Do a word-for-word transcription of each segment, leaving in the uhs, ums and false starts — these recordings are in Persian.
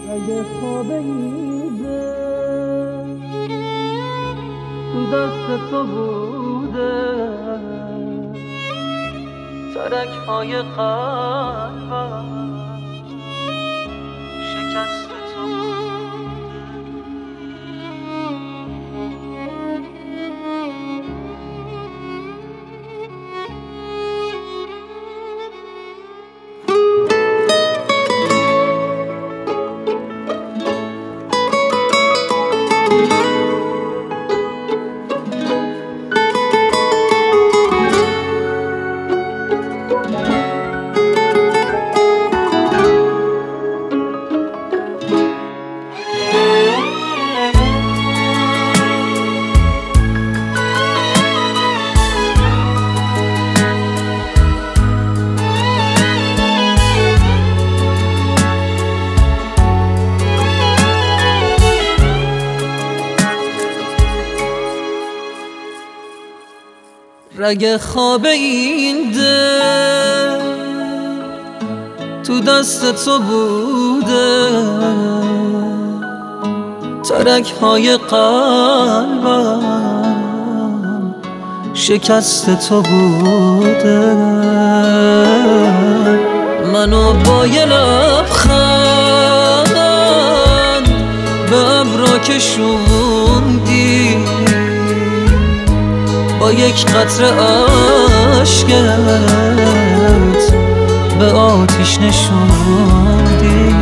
اگه خواب ایده تو دست تو بوده، ترک های قلبم شکست تو بوده. رگ خواب این دل تو دست تو بوده، ترک های قلبم شکست تو بوده. منو با یه لبخند به ابرا کشوندی، با یک قطره عشقت به آتیش نشوندی.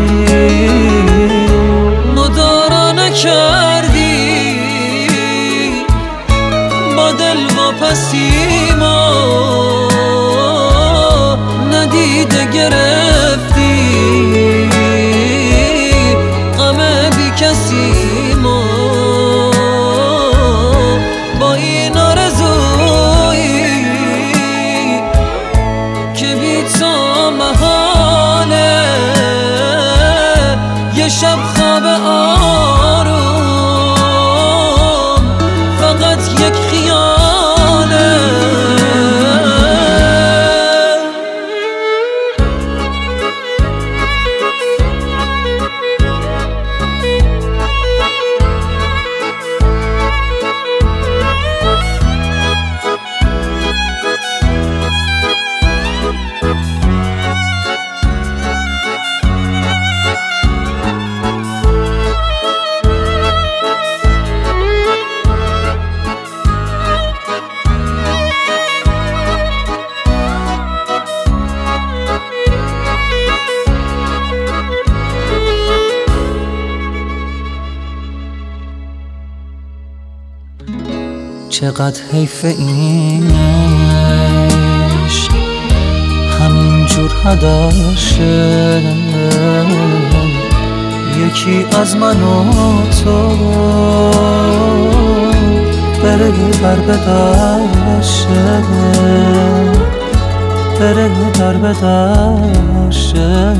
مدارا نکردی با دل واپسیما، ندیده گرفتی غم بی کسی ما. با این آرزویی که بی تو محاله، یه شب خواب آروم فقط یک خیاله. چقدر حیف این عشق همینجور هدر شه، یکی از من و تو بره در به در شه، بره در به در شه.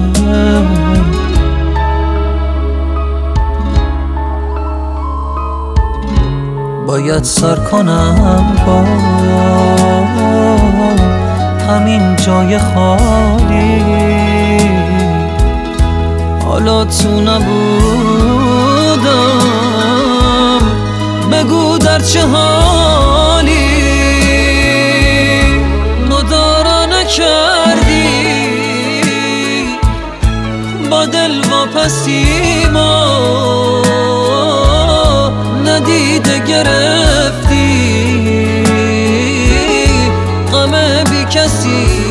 باید سر کنم با همین جای خالی، حالا تو نبودم بگو در چه حالی. مدارا نکردی با دل واپسیما، ندیده گرفتی غم بی کسی